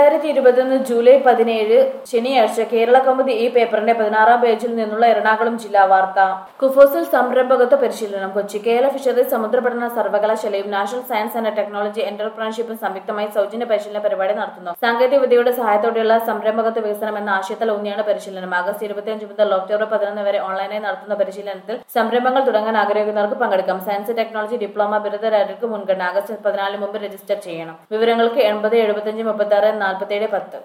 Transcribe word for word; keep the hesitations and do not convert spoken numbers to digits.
രണ്ടായിരത്തി ഇരുപത്തൊന്ന് ജൂലൈ പതിനേഴ് ശനിയാഴ്ച കേരള കൗമുദി ഈ പേപ്പറിന്റെ പതിനാറാം പേജിൽ നിന്നുള്ള എറണാകുളം ജില്ലാ വാർത്ത. കുഫോസിൽ സംരംഭകത്വ പരിശീലനം. കൊച്ചി കേരള ഫിഷറീസ് സമുദ്രപഠന സർവകലാശാലയും നാഷണൽ സയൻസ് ആൻഡ് ടെക്നോളജി എന്റർപ്രണർഷിപ്പും സംയുക്തമായി സൗജന്യ പരിശീലന പരിപാടി നടത്തുന്നു. സാങ്കേതിക വിദ്യയുടെ സഹായത്തോടെയുള്ള സംരംഭകത്വ വികസനം എന്ന ആശയത്തിൽ ഊന്നിയാണ് പരിശീലനം. ആഗസ്റ്റ് ഇരുപത്തിയഞ്ച് മുതൽ ഒക്ടോബർ പതിനൊന്ന് വരെ ഓൺലൈനായി നടത്തുന്ന പരിശീലനത്തിൽ സംരംഭങ്ങൾ തുടങ്ങാൻ ആഗ്രഹിക്കുന്നവർക്ക് പങ്കെടുക്കാം. സയൻസ് ടെക്നോളജി ഡിപ്ലോമ ബിരുദധാരികൾക്ക് മുൻഗണന. ആഗസ്റ്റ് പതിനാലിന് മുമ്പ് രജിസ്റ്റർ ചെയ്യണം. വിവരങ്ങൾക്ക് എൺപത് എഴുപത്തിയഞ്ച് മുപ്പത്തി ആറ് നാൽപ്പത്തിയേഴ് പത്ത്.